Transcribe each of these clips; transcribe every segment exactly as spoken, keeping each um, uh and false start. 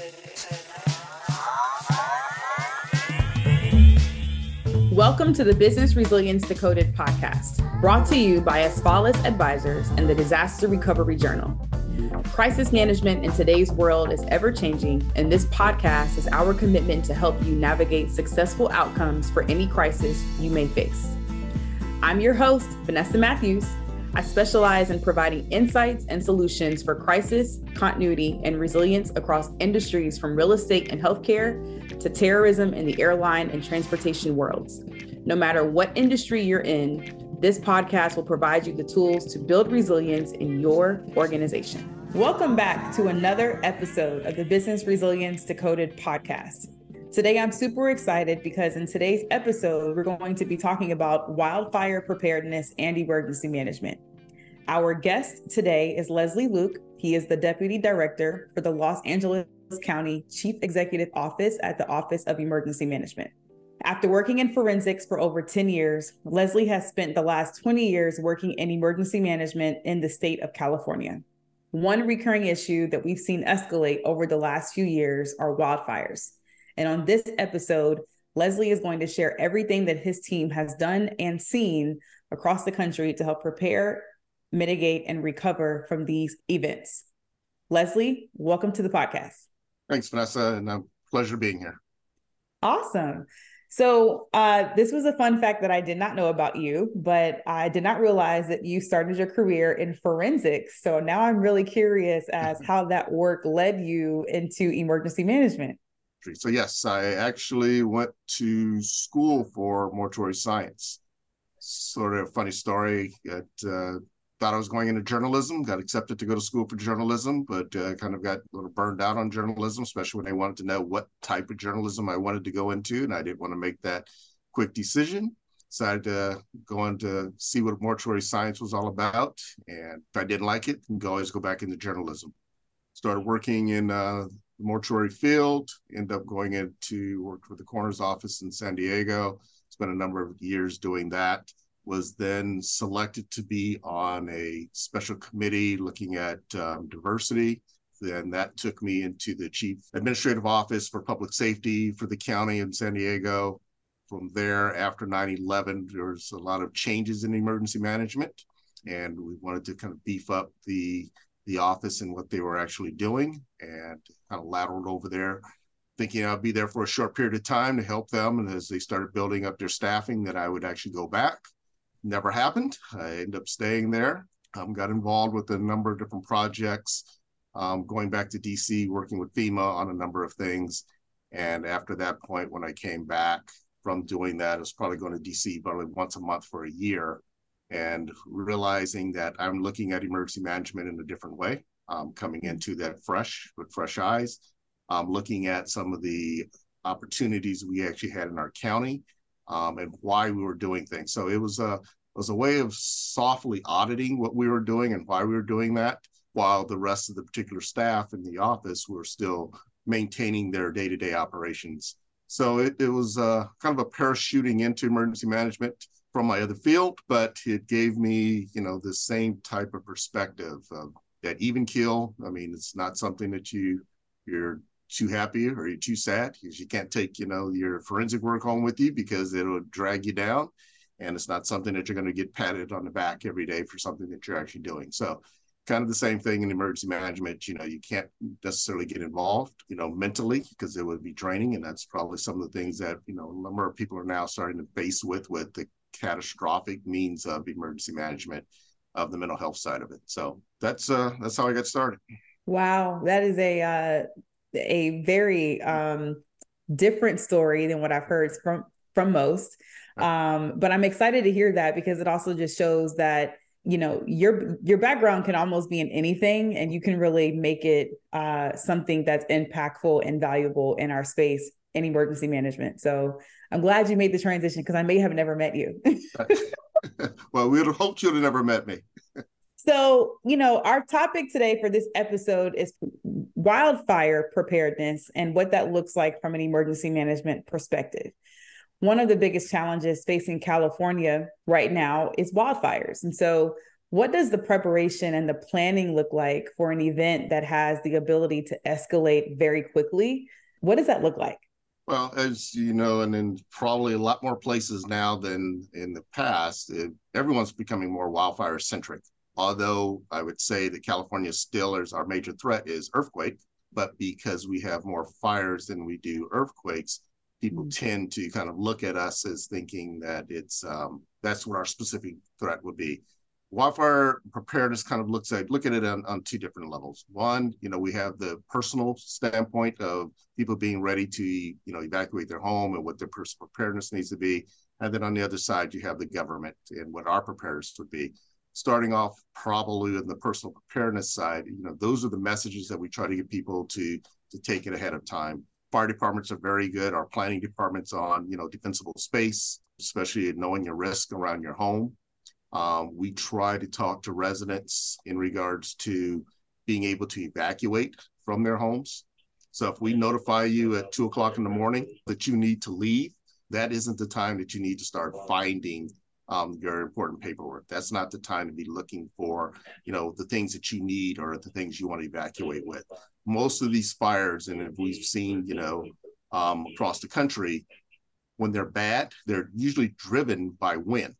Welcome to the Business Resilience Decoded podcast, brought to you by Asfalis Advisors and the Disaster Recovery Journal. Crisis management in today's world is ever-changing, and this podcast is our commitment to help you navigate successful outcomes for any crisis you may face. I'm your host, Vanessa Matthews. I specialize in providing insights and solutions for crisis, continuity, and resilience across industries from real estate and healthcare to terrorism in the airline and transportation worlds. No matter what industry you're in, this podcast will provide you the tools to build resilience in your organization. Welcome back to another episode of the Business Resilience Decoded podcast. Today, I'm super excited because in today's episode, we're going to be talking about wildfire preparedness and emergency management. Our guest today is Leslie Luke. He is the Deputy Director for the Los Angeles County Chief Executive Office at the Office of Emergency Management. After working in forensics for over ten years, Leslie has spent the last twenty years working in emergency management in the state of California. One recurring issue that we've seen escalate over the last few years are wildfires. And on this episode, Leslie is going to share everything that his team has done and seen across the country to help prepare, mitigate, and recover from these events. Leslie, welcome to the podcast. Thanks, Vanessa, and a pleasure being here. Awesome. So uh, this was a fun fact that I did not know about you, but I did not realize that you started your career in forensics. So now I'm really curious as how that work led you into emergency management. So yes, I actually went to school for mortuary science. Sort of a funny story. Got, uh, thought I was going into journalism, got accepted to go to school for journalism, but uh, kind of got a little burned out on journalism, especially when they wanted to know what type of journalism I wanted to go into, and I didn't want to make that quick decision. Decided to go on to see what mortuary science was all about, and if I didn't like it, I could always go back into journalism. Started working in uh, mortuary field, end up going into work for the coroner's office in San Diego, spent a number of years doing that, was then selected to be on a special committee looking at um, diversity. Then that took me into the chief administrative office for public safety for the county in San Diego. From there, after nine eleven, there was a lot of changes in emergency management, and we wanted to kind of beef up the the office and what they were actually doing, and kind of lateraled over there, thinking I'd be there for a short period of time to help them. And as they started building up their staffing, that I would actually go back. Never happened. I ended up staying there. Um, got involved with a number of different projects, um, going back to D C, working with FEMA on a number of things. And after that point, when I came back from doing that, I was probably going to D C probably once a month for a year, and realizing that I'm looking at emergency management in a different way, um, coming into that fresh, with fresh eyes, um, looking at some of the opportunities we actually had in our county, um, and why we were doing things. So it was a, it was a way of softly auditing what we were doing and why we were doing that, while the rest of the particular staff in the office were still maintaining their day-to-day operations. So it, it was uh, kind of a parachuting into emergency management from my other field, but it gave me, you know, the same type of perspective of that even keel. I mean, it's not something that you, you're too happy or you're too sad, because you can't take, you know, your forensic work home with you because it'll drag you down. And it's not something that you're going to get patted on the back every day for something that you're actually doing. So kind of the same thing in emergency management. You know, you can't necessarily get involved, you know, mentally, because it would be draining. And that's probably some of the things that, you know, a number of people are now starting to face with, with the catastrophic means of emergency management of the mental health side of it. So that's uh that's how I got started. Wow, that is a uh, a very um, different story than what I've heard from from most. Um, but I'm excited to hear that, because it also just shows that, you know, your your background can almost be in anything, and you can really make it uh, something that's impactful and valuable in our space in emergency management. So I'm glad you made the transition, because I may have never met you. Well, we would have hoped you'd have never met me. So, you know, our topic today for this episode is wildfire preparedness and what that looks like from an emergency management perspective. One of the biggest challenges facing California right now is wildfires. And so What does the preparation and the planning look like for an event that has the ability to escalate very quickly? What does that look like? Well, as you know, and in probably a lot more places now than in the past, it, everyone's becoming more wildfire centric. Although I would say that California still is our major threat is earthquake, but because we have more fires than we do earthquakes, people mm-hmm. tend to kind of look at us as thinking that it's um, that's what our specific threat would be. Wildfire preparedness kind of looks at look at it on, on two different levels. One, you know, we have the personal standpoint of people being ready to, you know, evacuate their home and what their personal preparedness needs to be. And then on the other side, you have the government and what our preparedness would be. Starting off probably on the personal preparedness side, you know, those are the messages that we try to get people to, to take it ahead of time. Fire departments are very good. Our planning departments on, you know, defensible space, especially knowing your risk around your home. Um, we try to talk to residents in regards to being able to evacuate from their homes. So if we notify you at two o'clock in the morning that you need to leave, that isn't the time that you need to start finding um, your important paperwork. That's not the time to be looking for, you know, the things that you need or the things you want to evacuate with. Most of these fires, and if we've seen, you know, um, across the country, when they're bad, they're usually driven by wind.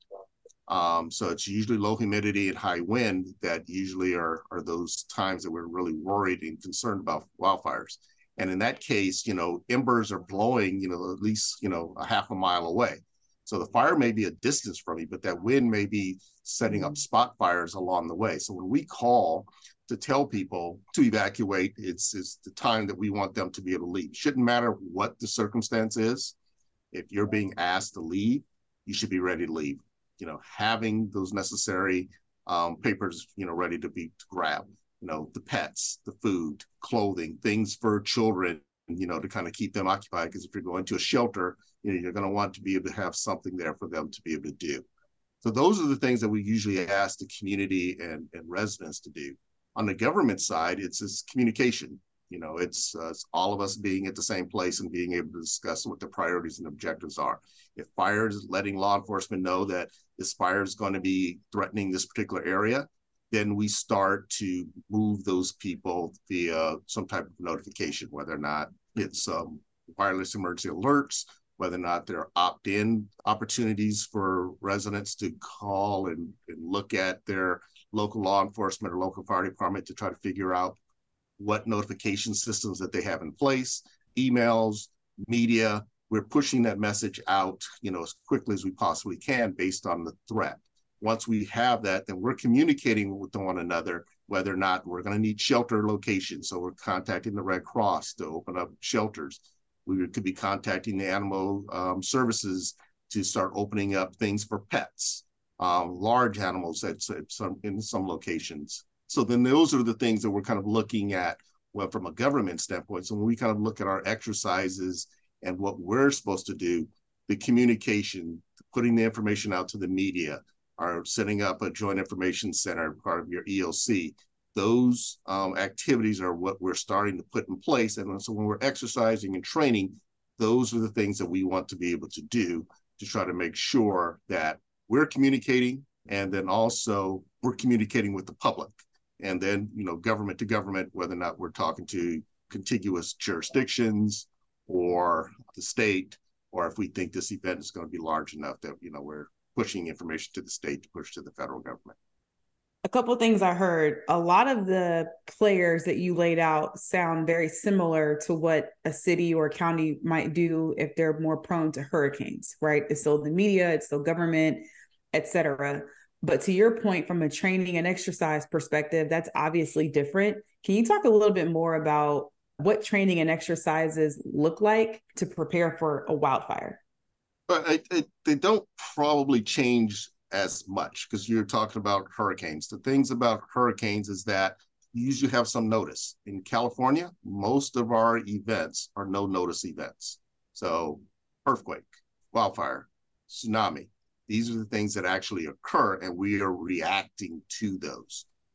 Um, so it's usually low humidity and high wind that usually are, are those times that we're really worried and concerned about wildfires. And in that case, you know, embers are blowing, you know, at least, you know, a half a mile away. So the fire may be a distance from you, but that wind may be setting up spot fires along the way. So when we call to tell people to evacuate, it's, it's the time that we want them to be able to leave. Shouldn't matter what the circumstance is. If you're being asked to leave, you should be ready to leave. You know, having those necessary um, papers, you know, ready to be to grab, you know, the pets, the food, clothing, things for children, you know, to kind of keep them occupied. Because if you're going to a shelter, you know, you're going to want to be able to have something there for them to be able to do. So those are the things that we usually ask the community and, and residents to do. On the government side, it's this communication. You know, it's, uh, it's all of us being at the same place and being able to discuss what the priorities and objectives are. If fire is letting law enforcement know that this fire is going to be threatening this particular area, then we start to move those people via some type of notification, whether or not it's um, wireless emergency alerts, whether or not there are opt-in opportunities for residents to call and, and look at their local law enforcement or local fire department to try to figure out what notification systems that they have in place, emails, media. We're pushing that message out, you know, as quickly as we possibly can based on the threat. Once we have that, then we're communicating with one another, whether or not we're going to need shelter locations. So we're contacting the Red Cross to open up shelters. We could be contacting the animal um, services to start opening up things for pets, um, large animals at some, in some locations. So then those are the things that we're kind of looking at, well, from a government standpoint. So when we kind of look at our exercises and what we're supposed to do, the communication, putting the information out to the media, or setting up a joint information center, part of your E O C, those um, activities are what we're starting to put in place. And so when we're exercising and training, those are the things that we want to be able to do to try to make sure that we're communicating, and then also we're communicating with the public. And then, you know, government to government, whether or not we're talking to contiguous jurisdictions or the state, or if we think this event is going to be large enough that, you know, we're pushing information to the state to push to the federal government. A couple of things I heard. A lot of the players that you laid out sound very similar to what a city or county might do if they're more prone to hurricanes, right? It's still the media, it's still government, et cetera. But to your point, from a training and exercise perspective, that's obviously different. Can you talk a little bit more about what training and exercises look like to prepare for a wildfire? But I, I, they don't probably change as much because you're talking about hurricanes. The things about hurricanes is that you usually have some notice. In California, most of our events are no notice events. So earthquake, wildfire, tsunami, these are the things that actually occur, and we are reacting to those.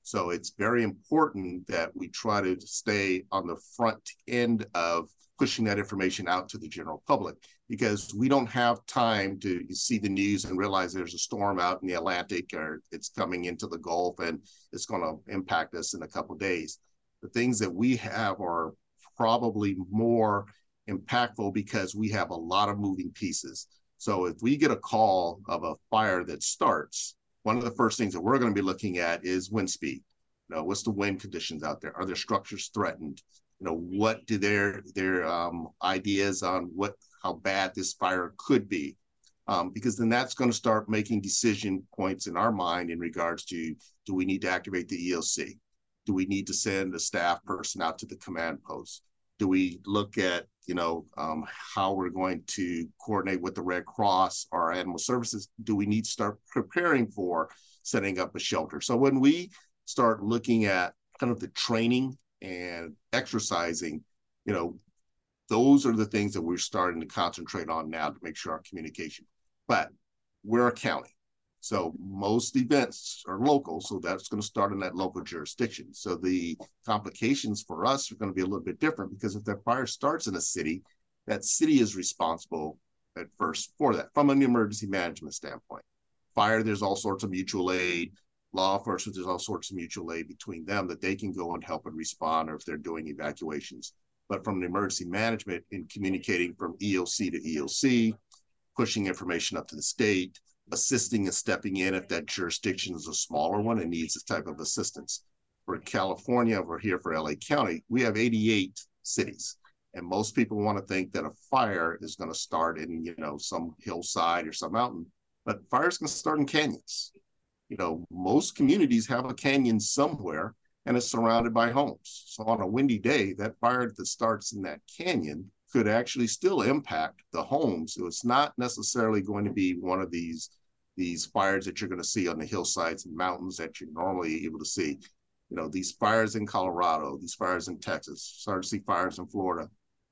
So it's very important that we try to stay on the front end of pushing that information out to the general public, because we don't have time to see the news and realize there's a storm out in the Atlantic or it's coming into the Gulf and it's going to impact us in a couple of days. The things that we have are probably more impactful because we have a lot of moving pieces. So if we get a call of a fire that starts, one of the first things that we're going to be looking at is wind speed. You know, what's the wind conditions out there? Are there structures threatened? You know, what do their their um, ideas on what how bad this fire could be? Um, because then that's going to start making decision points in our mind in regards to, do we need to activate the E O C? Do we need to send a staff person out to the command post? Do we look at, you know, um, how we're going to coordinate with the Red Cross or Animal Services? Do we need to start preparing for setting up a shelter? So when we start looking at kind of the training and exercising, you know, those are the things that we're starting to concentrate on now to make sure our communication. But we're a county, so most events are local, so that's going to start in that local jurisdiction. So the complications for us are going to be a little bit different, because if that fire starts in a city, that city is responsible at first for that from an emergency management standpoint. Fire, there's all sorts of mutual aid. Law enforcement, there's all sorts of mutual aid between them that they can go and help and respond, or if they're doing evacuations. But from an emergency management, in communicating from E O C to E O C, pushing information up to the state, assisting and stepping in if that jurisdiction is a smaller one and needs this type of assistance. For California, we're here for L A County, we have eighty-eight cities. And most people want to think that a fire is going to start in, you know, some hillside or some mountain, but fires can start in canyons. You know, most communities have a canyon somewhere and it's surrounded by homes. So on a windy day, that fire that starts in that canyon could actually still impact the homes. So it's not necessarily going to be one of these, these fires that you're going to see on the hillsides and mountains that you're normally able to see. You know, these fires in Colorado, these fires in Texas, starting to see fires in Florida,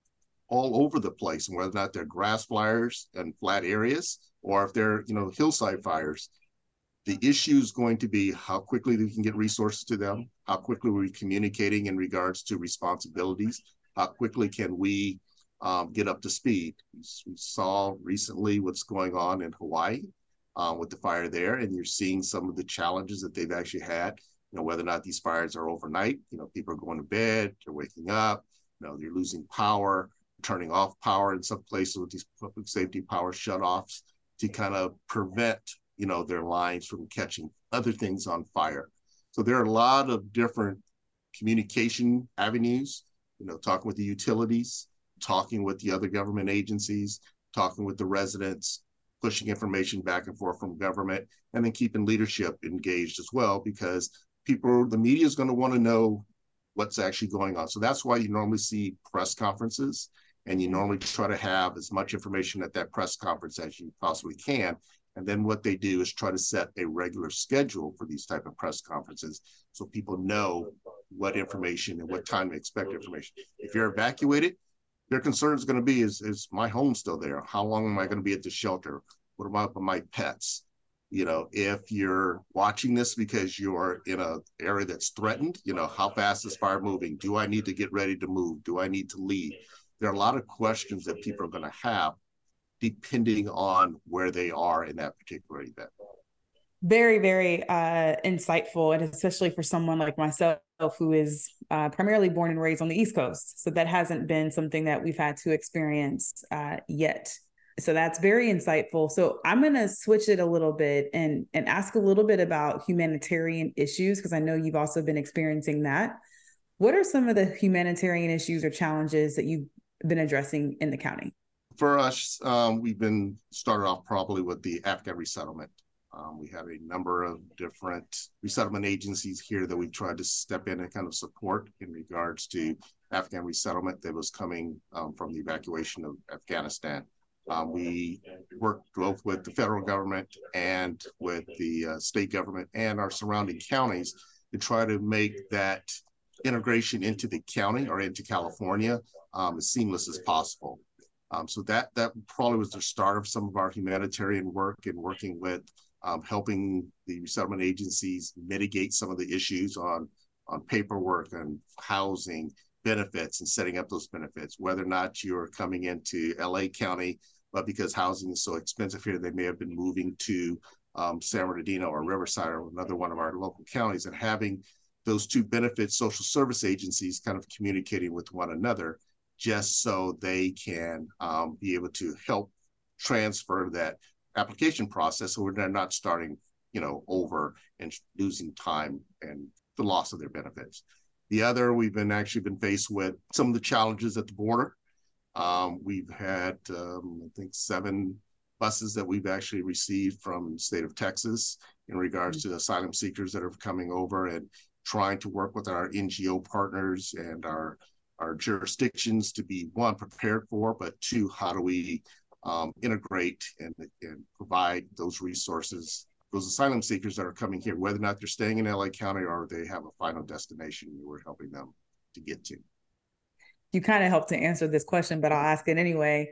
all over the place, and whether or not they're grass fires and flat areas, or if they're, you know, hillside fires. The issue is going to be how quickly we can get resources to them, how quickly we're communicating in regards to responsibilities, how quickly can we um, get up to speed. We saw recently what's going on in Hawaii uh, with the fire there, and you're seeing some of the challenges that they've actually had, you know, whether or not these fires are overnight. You know, people are going to bed, they're waking up, you know, you're losing power, turning off power in some places with these public safety power shutoffs to kind of prevent, you know, their lines from catching other things on fire. So there are a lot of different communication avenues, you know, talking with the utilities, talking with the other government agencies, talking with the residents, pushing information back and forth from government, and then keeping leadership engaged as well, because people, the media is going to want to know what's actually going on. So that's why you normally see press conferences, and you normally try to have as much information at that press conference as you possibly can. And then what they do is try to set a regular schedule for these type of press conferences, so people know what information and what time to expect information. If you're evacuated, their concern is going to be, is, is my home still there? How long am I going to be at the shelter? What about my pets? You know, if you're watching this because you're in an area that's threatened, you know, how fast is fire moving? Do I need to get ready to move? Do I need to leave? There are a lot of questions that people are going to have depending on where they are in that particular event. Very, very uh, insightful, and especially for someone like myself who is uh, primarily born and raised on the East Coast. So that hasn't been something that we've had to experience uh, yet. So that's very insightful. So I'm going to switch it a little bit and, and ask a little bit about humanitarian issues, because I know you've also been experiencing that. What are some of the humanitarian issues or challenges that you've been addressing in the county? For us, um, we've been started off probably with the Afghan resettlement. Um, we have a number of different resettlement agencies here that we tried to step in and kind of support in regards to Afghan resettlement that was coming um, from the evacuation of Afghanistan. Um, we worked both with the federal government and with the uh, state government and our surrounding counties to try to make that integration into the county or into California um, as seamless as possible. Um, so that that probably was the start of some of our humanitarian work and working with um, helping the resettlement agencies mitigate some of the issues on, on paperwork and housing, benefits, and setting up those benefits, whether or not you're coming into L A County, but because housing is so expensive here, they may have been moving to um, San Bernardino or Riverside or another one of our local counties, and having those two benefit social service agencies kind of communicating with one another just so they can um, be able to help transfer that application process so they're not starting, you know, over and losing time and the loss of their benefits. The other, we've been actually been faced with some of the challenges at the border. Um, we've had, um, I think, seven buses that we've actually received from the state of Texas in regards mm-hmm. to asylum seekers that are coming over, and trying to work with our N G O partners and our, our jurisdictions to be, one, prepared for, but two, how do we um, integrate and, and provide those resources, those asylum seekers that are coming here, whether or not they're staying in L A County or they have a final destination we're helping them to get to. You kind of helped to answer this question, but I'll ask it anyway.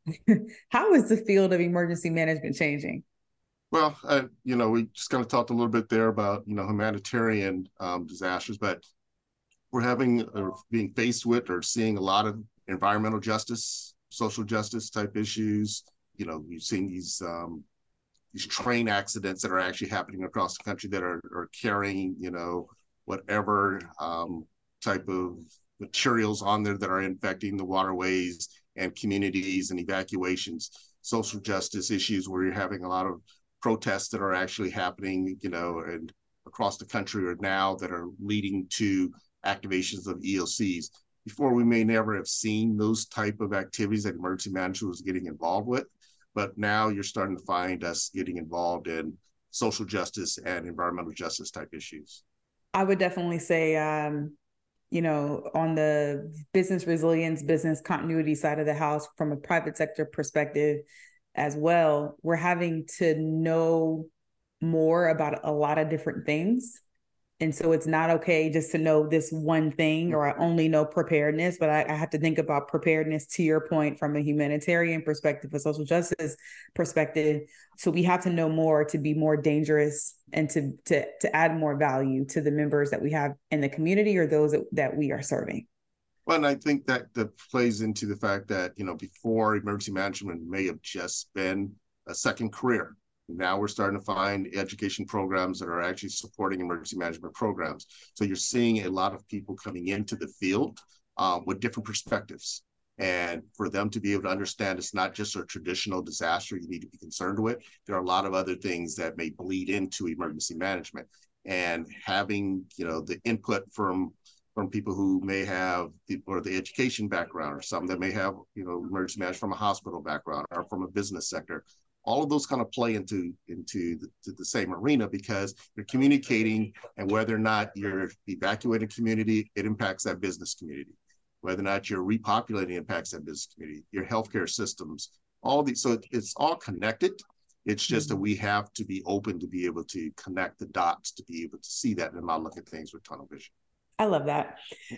How is the field of emergency management changing? Well, uh, you know, we just kind of talked a little bit there about, you know, humanitarian um, disasters, but we're having or being faced with or seeing a lot of environmental justice, social justice type issues. You know, we've seen these um, these train accidents that are actually happening across the country that are, are carrying, you know, whatever um, type of materials on there that are infecting the waterways and communities and evacuations. Social justice issues where you're having a lot of protests that are actually happening, you know, and across the country or now that are leading to activations of E O Cs. Before, we may never have seen those type of activities that emergency management was getting involved with, but now you're starting to find us getting involved in social justice and environmental justice type issues. I would definitely say, um, you know, on the business resilience, business continuity side of the house, from a private sector perspective as well, we're having to know more about a lot of different things. And so it's not okay just to know this one thing, or I only know preparedness, but I, I have to think about preparedness, to your point, from a humanitarian perspective, a social justice perspective. So we have to know more to be more dangerous and to to to add more value to the members that we have in the community or those that, that we are serving. Well, and I think that that plays into the fact that, you know, before, emergency management may have just been a second career. Now we're starting to find education programs that are actually supporting emergency management programs. So you're seeing a lot of people coming into the field um, with different perspectives. And for them to be able to understand it's not just a traditional disaster you need to be concerned with. There are a lot of other things that may bleed into emergency management. And having, you know, the input from from people who may have the, or the education background, or some that may have, you know, emergency management from a hospital background or from a business sector. All of those kind of play into into the, to the same arena, because you're communicating, and whether or not you're evacuating community, it impacts that business community. Whether or not you're repopulating, impacts that business community, your healthcare systems, all these. So it, it's all connected. It's just that we have to be open to be able to connect the dots, to be able to see that and not look at things with tunnel vision. I love that.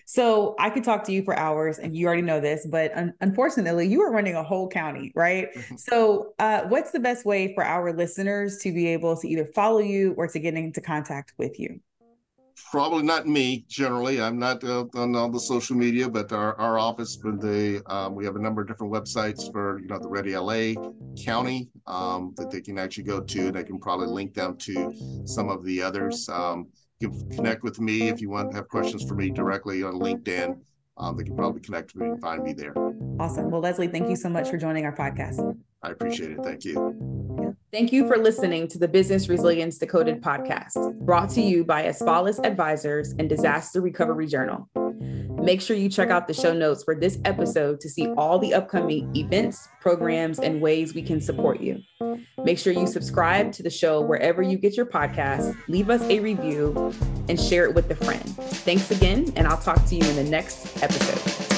So I could talk to you for hours, and you already know this, but un- unfortunately you are running a whole county, right? So uh, what's the best way for our listeners to be able to either follow you or to get into contact with you? Probably not me, generally. I'm not uh, on all the social media, but our, our office, for the, um, we have a number of different websites for, you know, the Ready L A County um, that they can actually go to, and I can probably link them to some of the others. Um, You can connect with me if you want to have questions for me directly on LinkedIn. Um, they can probably connect with me and find me there. Awesome. Well, Leslie, thank you so much for joining our podcast. I appreciate it. Thank you. Thank you for listening to the Business Resilience Decoded podcast, brought to you by Asfalis Advisors and Disaster Recovery Journal. Make sure you check out the show notes for this episode to see all the upcoming events, programs, and ways we can support you. Make sure you subscribe to the show wherever you get your podcasts, leave us a review, and share it with a friend. Thanks again, and I'll talk to you in the next episode.